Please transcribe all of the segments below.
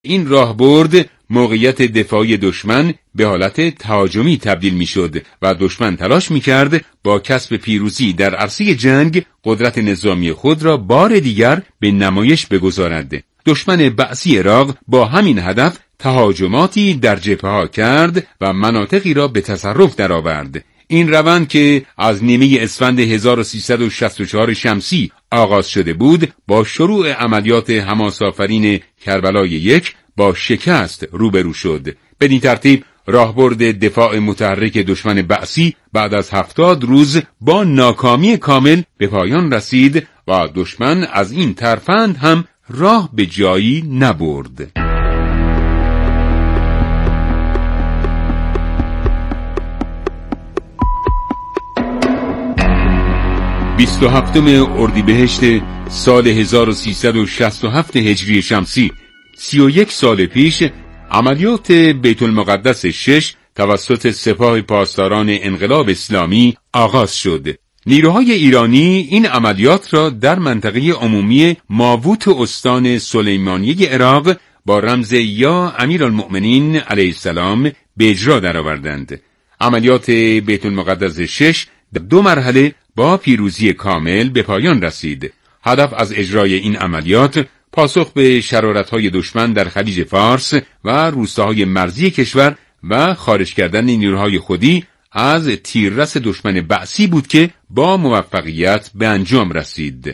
این راهبرد موقعیت دفاعی دشمن به حالت تهاجمی تبدیل میشد و دشمن تلاش میکرد با کسب پیروزی در عرصه جنگ قدرت نظامی خود را بار دیگر به نمایش بگذارد. دشمن بعثی عراق با همین هدف تهاجماتی در جبهه‌ها کرد و مناطقی را به تصرف درآورد. این روند که از نیمه اسفند 1364 شمسی آغاز شده بود، با شروع عملیات حماس‌آفرین کربلای 1 با شکست روبرو شد. بدین ترتیب راهبرد دفاع متحرک دشمن بعثی بعد از 70 روز با ناکامی کامل به پایان رسید و دشمن از این ترفند هم راه به جایی نبرد. 27 اردیبهشت سال 1367 هجری شمسی، 31 سال پیش، عملیات بیت المقدس 6 توسط سپاه پاسداران انقلاب اسلامی آغاز شد. نیروهای ایرانی این عملیات را در منطقه عمومی ماووت استان سلیمانیه عراق با رمز یا امیرالمؤمنین علیه السلام به اجرا درآوردند. عملیات بیت المقدس 6 در 2 مرحله با پیروزی کامل به پایان رسید. هدف از اجرای این عملیات پاسخ به شرارت‌های دشمن در خلیج فارس و روستاهای مرزی کشور و خارج کردن نیروهای خودی از تیررس دشمن بعثی بود که با موفقیت به انجام رسید.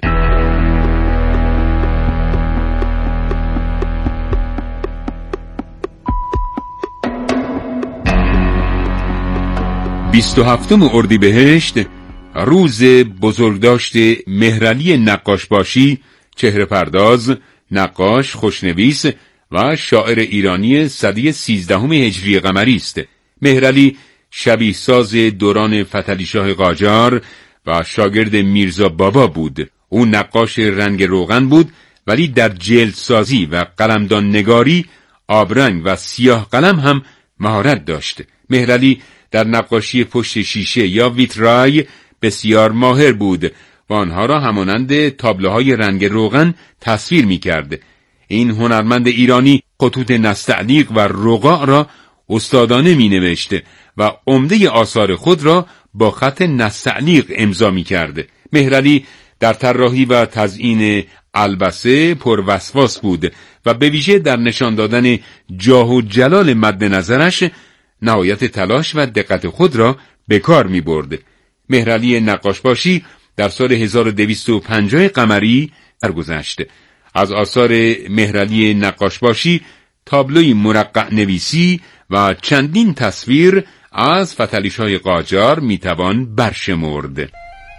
بیستوهفتم اردیبهشت، روز بزرگداشت مهرعلی نقاشباشی، چهره پرداز، نقاش، خوشنویس و شاعر ایرانی سده 13 هجری قمری است. مهرعلی شبیه ساز دوران فتحعلی شاه قاجار و شاگرد میرزا بابا بود. او نقاش رنگ روغن بود، ولی در جلدسازی و قلمدان نگاری، آبرنگ و سیاه قلم هم مهارت داشت. مهرعلی در نقاشی پشت شیشه یا ویترای بسیار ماهر بود و آنها را همانند تابلوهای رنگ روغن تصویر می‌کرد. این هنرمند ایرانی خطوط نستعلیق و رقاع را استادانه می‌نوشت و عمده آثار خود را با خط نستعلیق امضا می‌کرد. مهرعلی در طراحی و تزیین البسه پروسواس بود و به ویژه در نشان دادن جاه و جلال مد نظرش نهایت تلاش و دقت خود را به کار می‌برد. مهرعلی نقاشباشی در سال 1250 قمری درگذشت. از آثار مهرعلی نقاشباشی تابلوی مرقع نویسی و چندین تصویر از فتحعلی شاه قاجار میتوان برشمرد.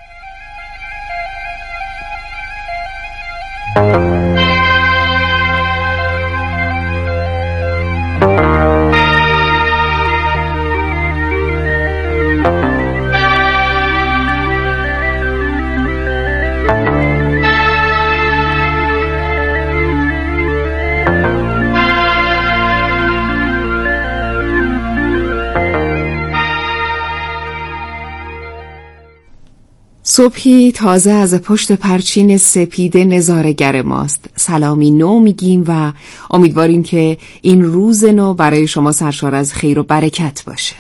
صبحی تازه از پشت پرچین سپید نظاره‌گر ماست. سلامی نو میگیم و امیدواریم که این روز نو برای شما سرشار از خیر و برکت باشه.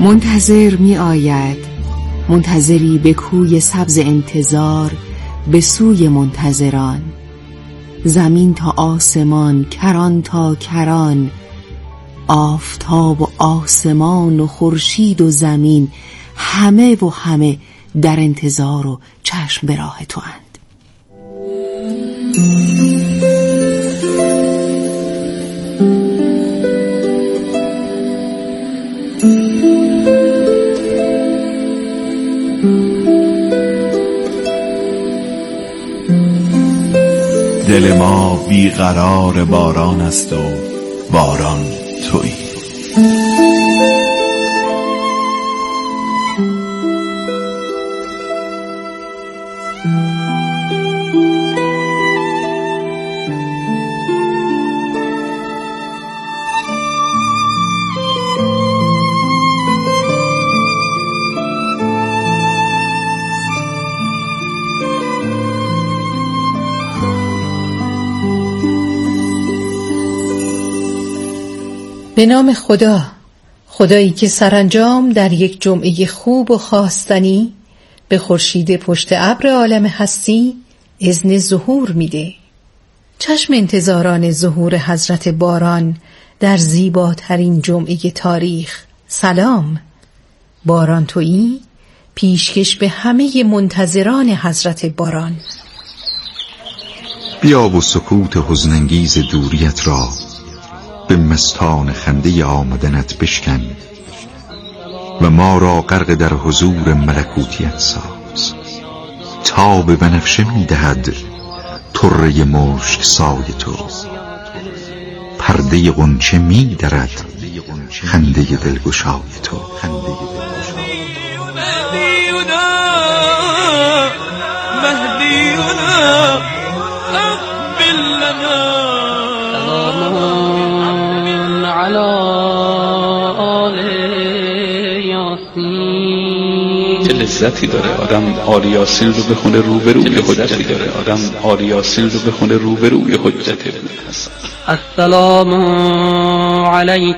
منتظر می آید، منتظری به کوی سبز انتظار، به سوی منتظران. زمین تا آسمان، کران تا کران، آفتاب و آسمان و خورشید و زمین، همه و همه در انتظار و چشم به راه تو اند. دل ما بیقرار باران است و باران تویی. به نام خدا، خدایی که سرانجام در یک جمعه خوب و خواستنی به خورشید پشت ابر عالم هستی اذن ظهور میده. چشم انتظاران ظهور حضرت باران در زیباترین جمعه تاریخ سلام. باران تویی، پیشکش به همه منتظران حضرت باران. بیا و سکوت حزن‌انگیز دوریت را به مستان خنده آمدنت بشکن و ما را غرق در حضور ملکوتیت ساز. تاب بنفشه می‌دهد طره مشک سای تو، پرده غنچه می‌درد خنده دلگشای تو. چه لذتی داره آدم آل یاسین رو بخونه روبروی حجتی داره آدم آل یاسین رو بخونه روبروی حجت ابن حسن. السلام علیک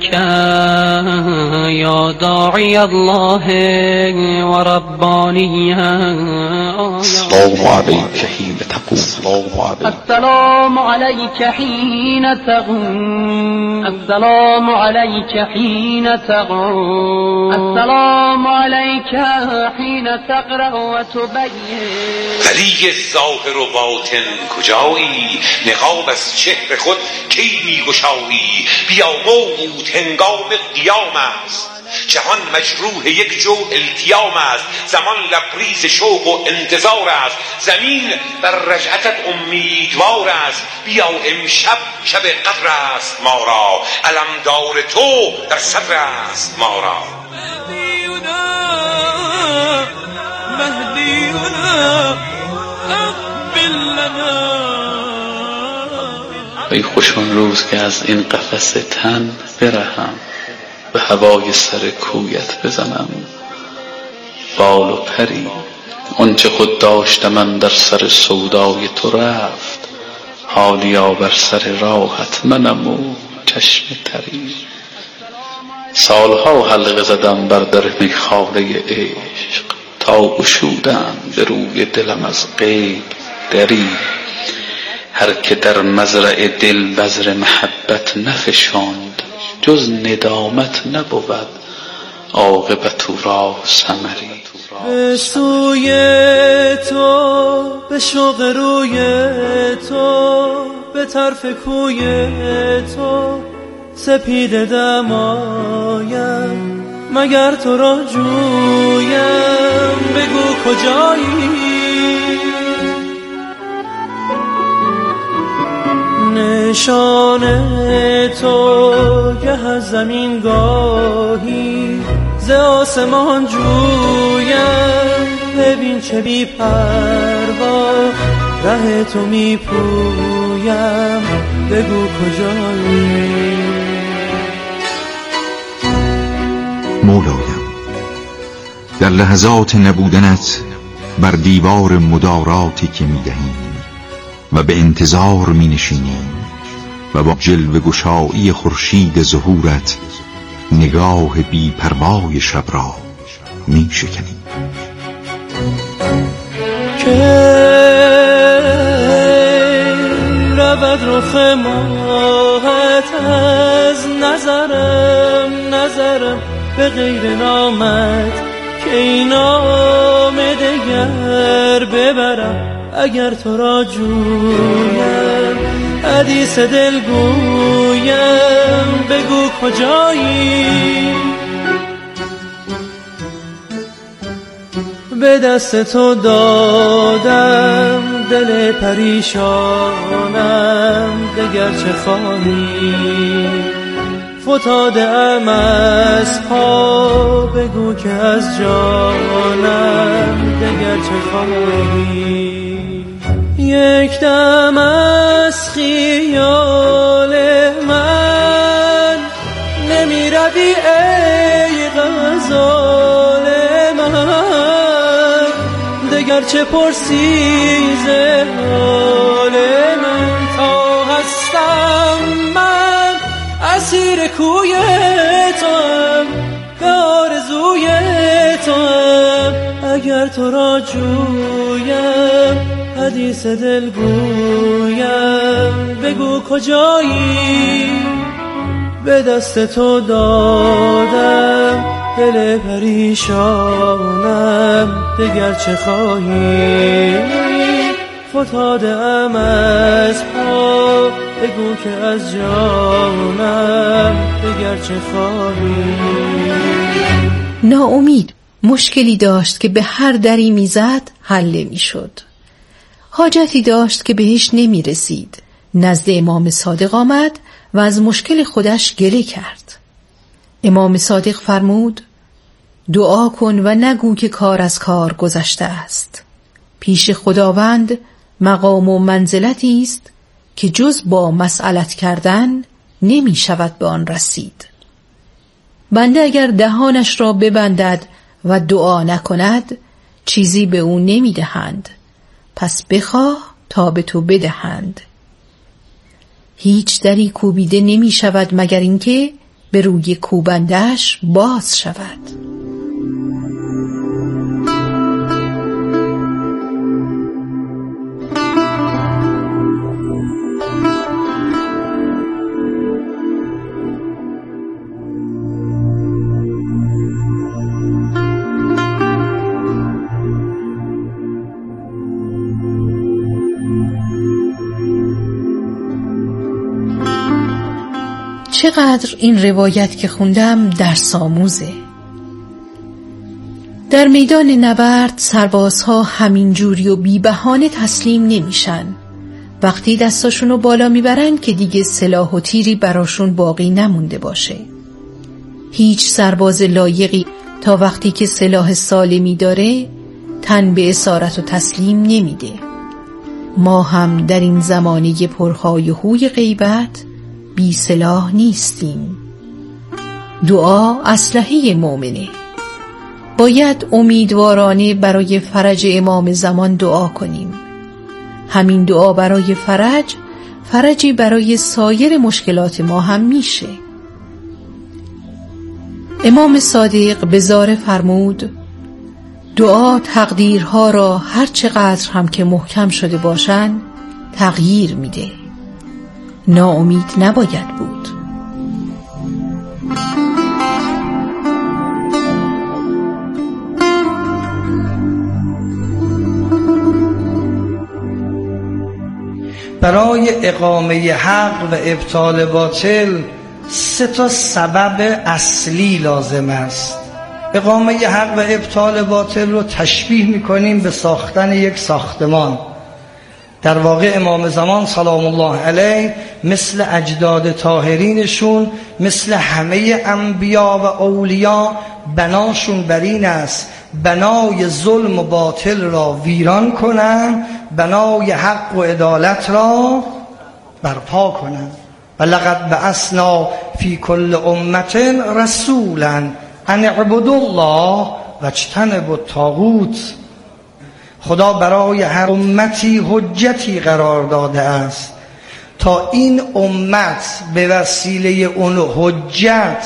یا داعی الله و ربانی. السلام علیک حین تقوم. السلام علیک حین تقوم. السلام علیک حین تقوم. السلام علیک حین تقرأ و تبین. ولی ظاهر و باطن کجایی؟ نقاب از چهر خود کی میگشایی؟ بیا موعود هنگام قیام است، جهان مجروح یک جو التیام است، زمان لبریز شوق و انتظار است، زمین بر رجعتت امیدوار است. بیا امشب شب قدر است ما را، علمدار تو در صدر است ما را. مهدینا اقبل لنا. ای خوش آن روز که از این قفس تن برهم، به هوای سر کویت بزنم. بال و پری آنچه خود داشتم من در سر سودای تو رفت، حالیا بر سر راحت منم و چشم تری. سالها حلقه زدم بر در میخانه عشق، تا گشودم به روی دلم از غیب دری. هر که در مزرع دل بذر محبت نفشاند، جز ندامت نبود عاقبت او را ثمری. به سوی تو، به شوق روی تو، به طرف کوی تو، سپیده دمایم مگر تو را جویم. بگو کجایی؟ نشان تو گه از زمین گاهی ز آسمان جویم. ببین چه بی پروا ره تو می پویم. بگو کجایی؟ مولایم، در لحظات نبودنت بر دیوار مداراتی که می دهیم و به انتظار می نشینیم و با جلوه گشایی خورشید ظهورت نگاه بی پروای شب را می شکنیم. که رود رخ ماهت از نظرم به غیر نامت که این نام دگر ببرم. اگر تو را جویم حدیث دل گویم بگو کجایی. به دست تو دادم دل پریشانم دگر چه خواهی. فتاده ام از پا بگو که از جانم دگر چه خواهی. یک دم از خیال من نمی روی ای غزال من. دگر چه پرسی ز حال من تا هستم من اسیر کوی توام به آرزوی توام. اگر تو را جویم حدیث دل گویم بگو کجایی. به دست تو دادم دل پریشانم دگر چه خواهی. فتاده ام از پا بگو که از جانم دگر چه خواهی. ناامید مشکلی داشت که به هر دری میزد حل نمی‌شد. حاجتی داشت که بهش نمی رسید. نزد امام صادق آمد و از مشکل خودش گله کرد. امام صادق فرمود دعا کن و نگو که کار از کار گذشته است. پیش خداوند مقام و منزلتی است که جز با مسئلت کردن نمی شود به آن رسید. بنده اگر دهانش را ببندد و دعا نکند چیزی به او نمی دهند. پس بخواه تا به تو بدهند. هیچ دری کوبیده نمی شود مگر اینکه به روی کوبندش باز شود. چقدر این روایت که خوندم درس آموزه. در میدان نبرد سربازها همین جوری و بی بهانه تسلیم نمیشن. وقتی دستاشونو بالا میبرن که دیگه سلاح و تیری براشون باقی نمونده باشه. هیچ سرباز لایقی تا وقتی که سلاح سالمی داره تن به اسارت و تسلیم نمیده. ما هم در این زمانه پرهای و هوی غیبت بی سلاح نیستیم. دعا اسلحه مؤمنه. باید امیدوارانه برای فرج امام زمان دعا کنیم. همین دعا برای فرجی برای سایر مشکلات ما هم میشه. امام صادق به زار فرمود دعا تقدیرها را هر چقدر هم که محکم شده باشن تغییر میده. ناامید نباید بود. برای اقامه حق و ابطال باطل 3 سبب اصلی لازم است. اقامه حق و ابطال باطل رو تشبیه می‌کنیم به ساختن یک ساختمان. در واقع امام زمان سلام الله علیه مثل اجداد طاهرینشون، مثل همه انبیا و اولیا بناشون بر این است بنای ظلم و باطل را ویران کنن، بنای حق و عدالت را برپا کنن. و لقد بعثنا فی کل امة رسولا ان اعبدوا الله واجتنبوا الطاغوت. خدا برای هر امتی حجتی قرار داده است تا این امت به وسیله اون حجت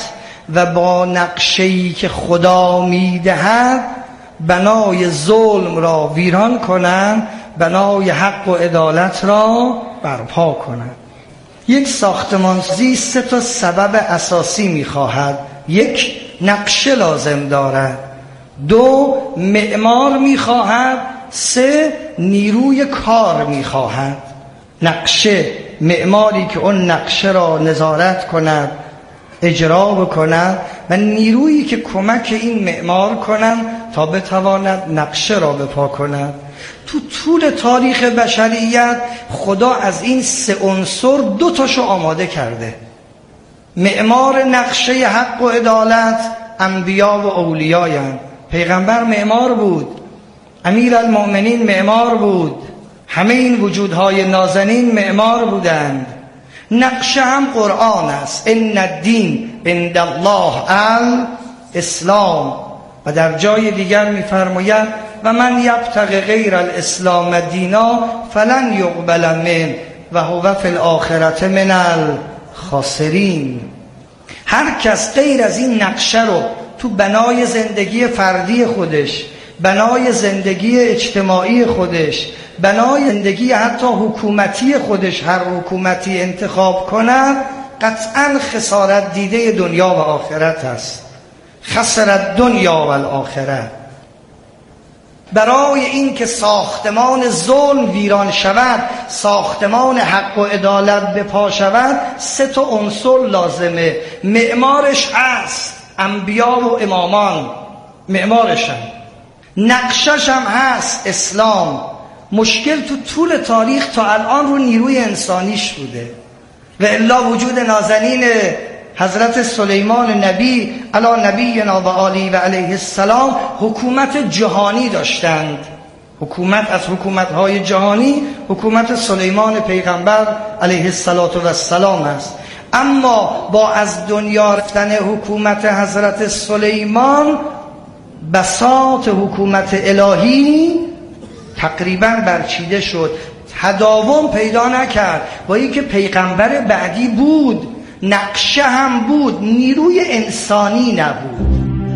و با نقشه‌ای که خدا میدهد بنای ظلم را ویران کنند، بنای حق و عدالت را برپا کنند. یک ساختمانسازی 3 سبب اساسی میخواهد. 1 نقشه لازم دارد، 2 معمار میخواهد، 3 نیروی کار میخواهد. نقشه، معماری که اون نقشه را نظارت کند، اجرا بکند، و نیرویی که کمک این معمار کنند تا بتواند نقشه را بپا کند. تو طول تاریخ بشریت خدا از این 3 عنصر 2 تاشو آماده کرده. معمار نقشه حق و عدالت انبیا و اولیایند. پیغمبر معمار بود، امیرالمؤمنین معمار بود، همه این وجودهای نازنین معمار بودند. نقشه هم قرآن است. ان الدین عند الله الاسلام. و در جای دیگر می‌فرماید و من یبتغی غیر الاسلام دینا فلن یقبل منه و هو فی الاخرة من الخاسرین. هر کس غیر از این نقشه رو تو بنای زندگی فردی خودش، بنای زندگی اجتماعی خودش، بنای زندگی حتی حکومتی خودش، هر حکومتی انتخاب کند، قطعا خسارت دیده دنیا و آخرت است. خسرت دنیا و الاخره. برای این که ساختمان ظلم ویران شود، ساختمان حق و عدالت بپا شود، 3 عنصر لازمه. معمارش هست انبیا و امامان، معمارشن. نقشش هم هست اسلام. مشکل تو طول تاریخ تا الان رو نیروی انسانیش بوده. و الا وجود نازنین حضرت سلیمان نبی علی نبینا و آله و علیه السلام حکومت جهانی داشتند. حکومت از حکومت‌های جهانی حکومت سلیمان پیغمبر علیه السلام است. اما با از دنیا رفتن حکومت حضرت سلیمان، بساط حکومت الهی تقریبا برچیده شد، تداوم پیدا نکرد. با اینکه پیغمبر بعدی بود، نقشه هم بود، نیروی انسانی نبود.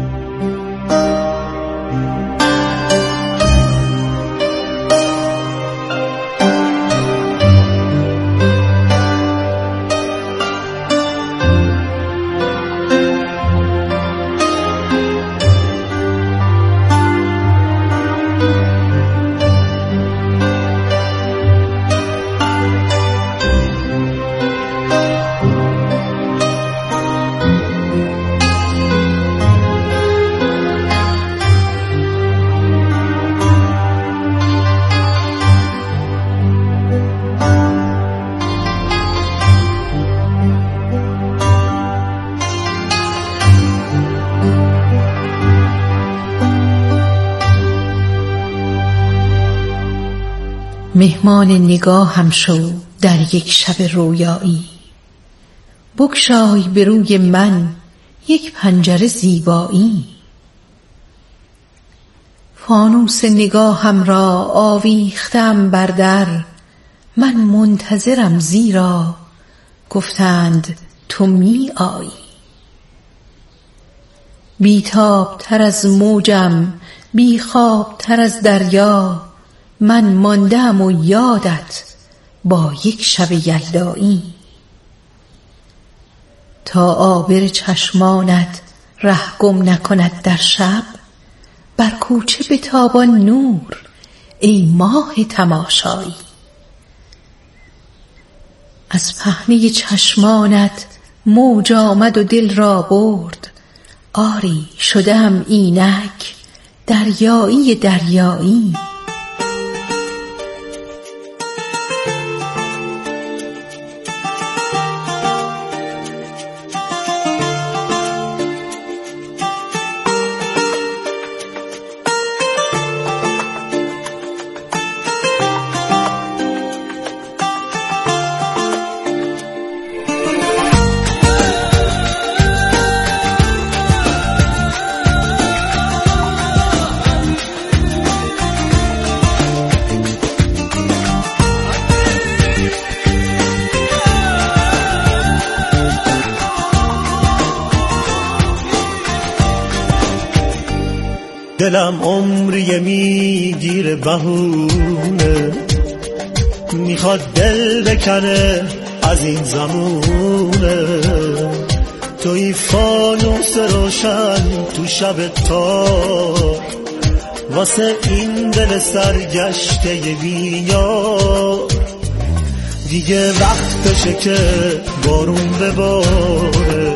مهمان نگاهم شو در یک شب رویایی، بگشای به روی من یک پنجره زیبایی. فانوس نگاهم را آویختم بر در، من منتظرم زیرا گفتند تو می آیی. بیتاب تر از موجم، بی خواب تر از دریا، من ماندم و یادت با یک شب یلدایی. تا آبر چشمانت ره گم نکند در شب، بر کوچه بتابان نور ای ماه تماشایی. از پهنه چشمانت موج آمد و دل را برد، آری شدم اینک دریایی دریایی. دلم عمری میگیره بهونه، میخواد دل بکنه از این زمونه. توی فانوس روشن تو شب تار، واسه این دل سرگشته بیار. دیگه وقتشه که بارون بباره،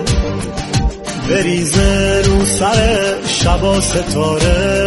بریزه رو سر شبا ستاره.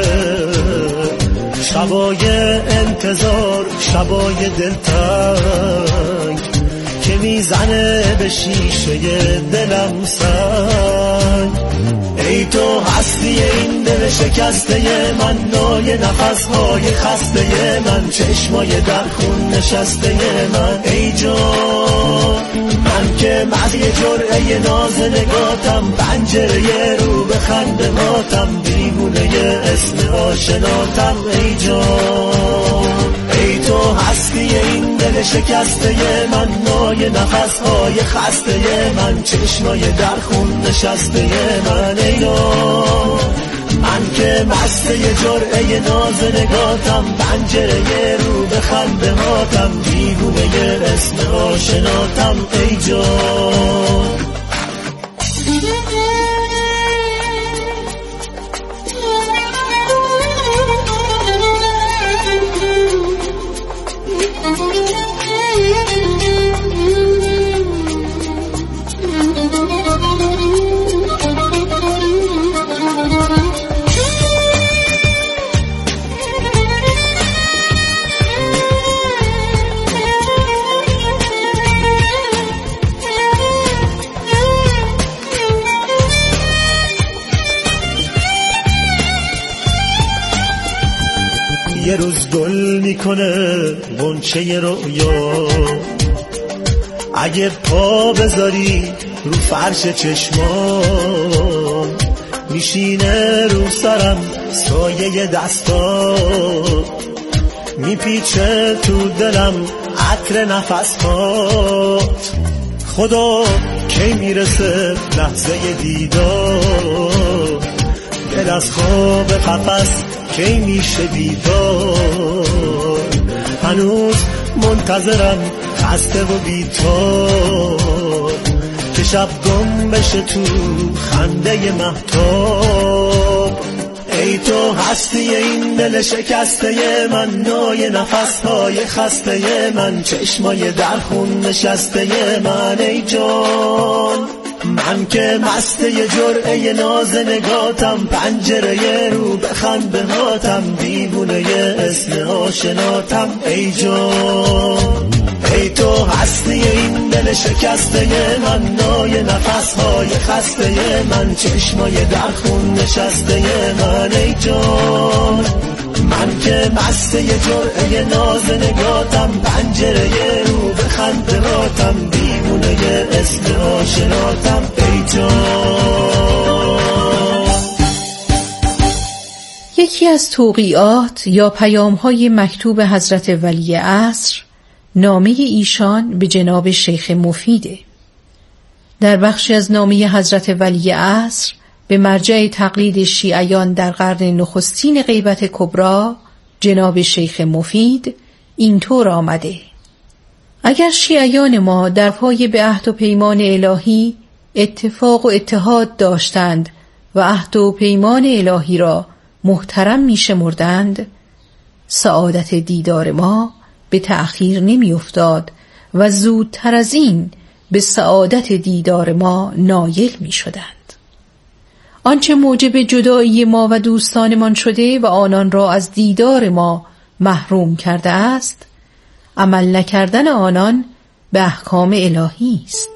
شبای انتظار، شبای دلتنگ که میزنه به شیشه دلم سنگ. ای تو هستی این دل شکسته من، نای نفسهای خسته من، چشمای در خون نشسته من. ای جان من که مزی جرعه ناز نگاتم، پنجره رو به خنده ماتم، دیوونه اسم آشناتم. ای جان ای تو هستی این دل شکسته من، نای نفسهای خسته من، چشمای در خون نشسته من. ای جان من که مسته جرعه ناز نگاتم، پنجره رو به خنده ماتم، دیوونه اسم آشناتم. ای جان یه روز گل میکنه غنچه رویا، اگه پا بذاری رو فرش چشمان، میشینه رو سرم سایه دستا، میپیچه تو دلم عطر نفسات. خدا کی میرسه لحظه دیدار، دل از خواب قفس کی میشه بیدار. هنوز منتظرم خسته و بی‌تار، که شب گم بشه تو خنده مهتاب. ای تو هستی این دل شکسته من، نای نفسهای خسته من، چشمای در خون نشسته من. ای جان من که مسته جرعه ناز نگاتم، پنجره رو بخند به هاتم، دیوونه اسم آشناتم. ای جان ای تو هستی این دل شکسته من، نای نفسهای خسته من، چشمای در خون نشسته من. ای جان من که مسته جرعه ناز نگاتم، پنجره رو بخند به هاتم، دیوونه اسم آشناتم. ای جان یکی از توقیعات یا پیام‌های مکتوب حضرت ولی عصر نامه ایشان به جناب شیخ مفیده. در بخشی از نامه حضرت ولی عصر به مرجع تقلید شیعیان در قرن نخستین غیبت کبری جناب شیخ مفید اینطور آمده: اگر شیعیان ما در پای به عهد و پیمان الهی اتفاق و اتحاد داشتند و عهد و پیمان الهی را محترم می شمردند، سعادت دیدار ما به تأخیر نمی افتاد و زودتر از این به سعادت دیدار ما نایل می شدند. آنچه موجب جدایی ما و دوستانمان شده و آنان را از دیدار ما محروم کرده است، عمل نکردن آنان به احکام الهی است.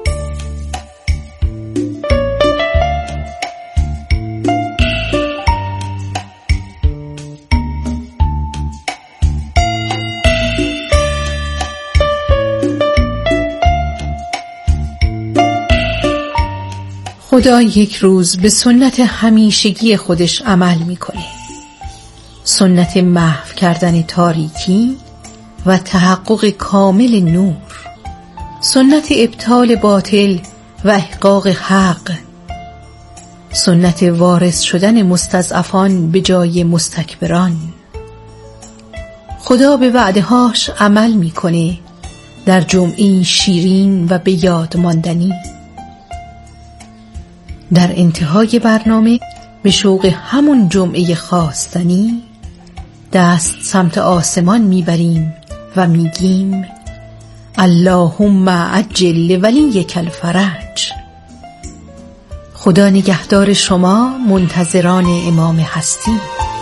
خدا یک روز به سنت همیشگی خودش عمل میکنه، سنت محو کردن تاریکی و تحقق کامل نور، سنت ابطال باطل و احقاق حق. سنت وارث شدن مستضعفان به جای مستکبران. خدا به وعدهاش عمل میکنه در جمعی شیرین و به یاد ماندنی. در انتهای برنامه به شوق همون جمعه خواستنی دست سمت آسمان میبریم و میگیم اللهم عجل لولیک الفرج. خدا نگهدار شما منتظران امام هستی.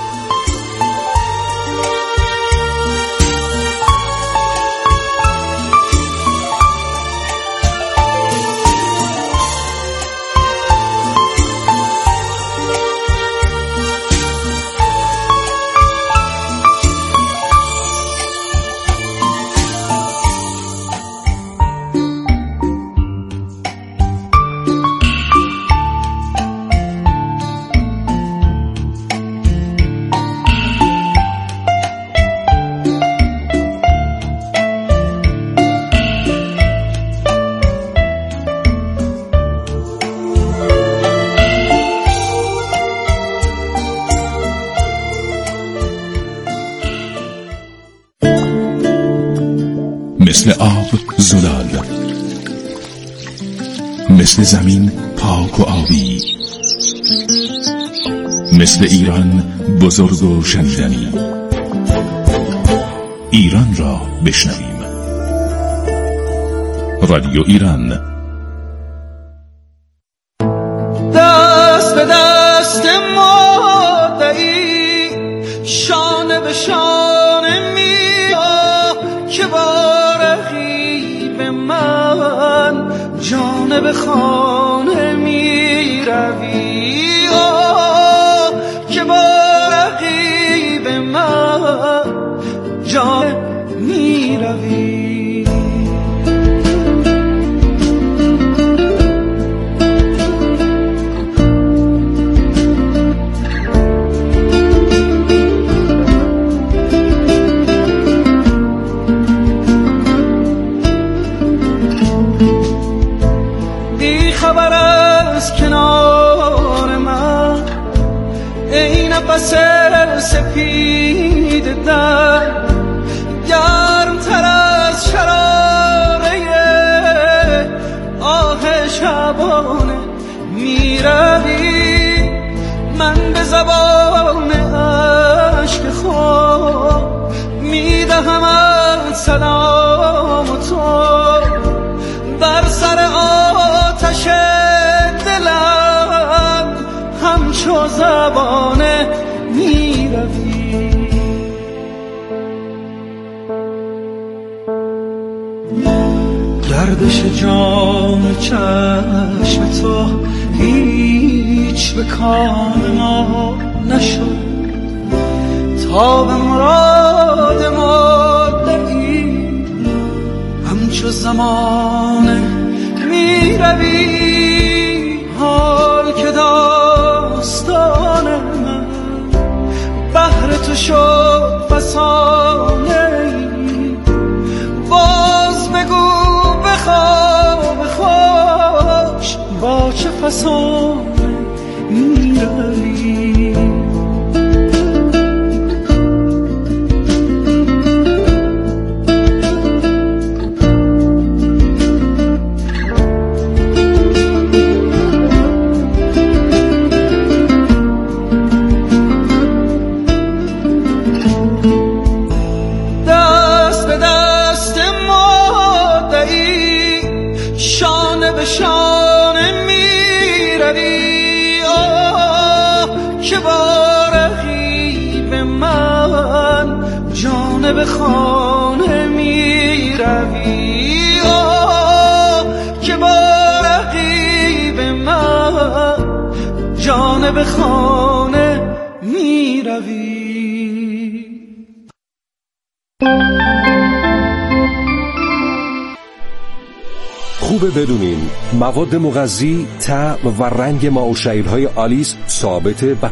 مثل آب زلال، مثل زمین پاک و آبی، مثل ایران بزرگ و شنیدنی. ایران را بشنویم. رادیو ایران. دست به دست مادری، شانه به شانه می‌آ که جانب خانه می روی، که با رقیب من جانب می روی. سر سپید در گرم تر از شراره آه شبانه می روی. من به زبان عشق خود می دهمت سلام تو، بر سر آتش دلم همچو زبانه می روی. گردش جام چشم تو هیچ به کام ما نشد، تا به مراد ما دهی همچو زمانه می روی. حال که داستان من بهر تو شد فسانه ای، باز بگو بخواب خوش با چه فسانه می روی. شانه می روی، که با رقیب من جانب خانه می روی، که با رقیب من جانب خانه می روی. خوبه بدونین مواد مغذی، طعم و رنگ ماه‌وشیل‌های آلیس ثابته و